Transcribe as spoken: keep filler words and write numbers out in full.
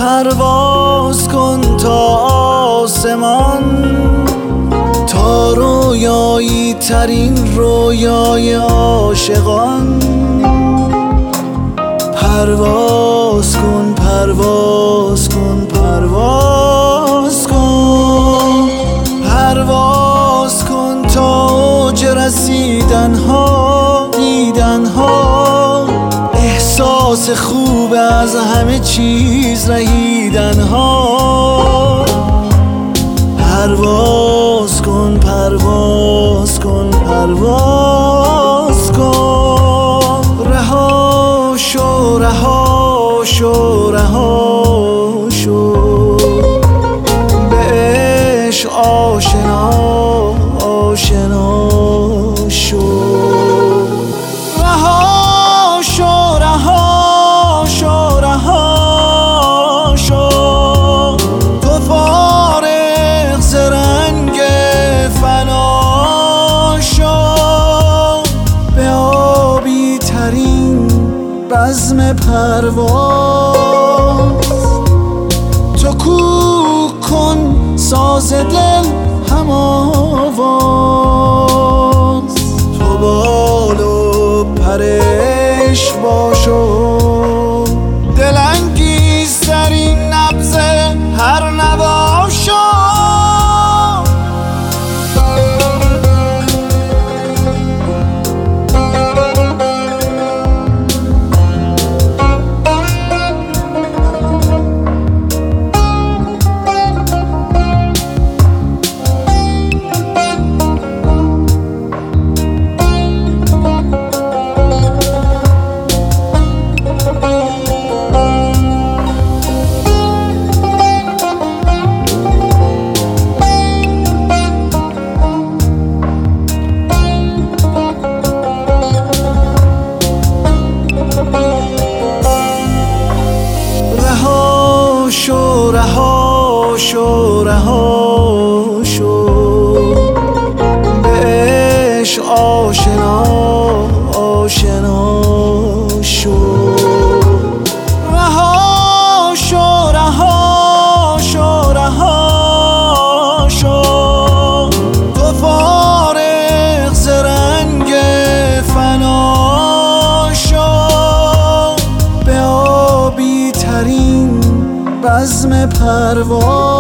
پرواز کن تا آسمان، تا رویایی ترین رویای عاشقان. پرواز کن پرواز کن پرواز کن، پرواز کن تا اوج رسیدن ها دیدن ها، احساس خوب از همه چیز رهیدن ها. پرواز کن پرواز کن پرواز کن، رها شو رها شو رها شو، به عشق آشنا آشنا شو. رها شو رها شو رها شو، تو فارغ ز رنگ فنا شو، به آبی ترین بزم پرواز. تو کوک کن ساز دل هم آواز، تو بال و پرش باشو، دلانگیزترین نبض هر نوا شو. شو رها شو رها شو، به عشق آشنا آشنا شو. رها شو رها شو رها شو، تو فارغ ز رنگ فنا شو، به آبی ترین بزم پرواز.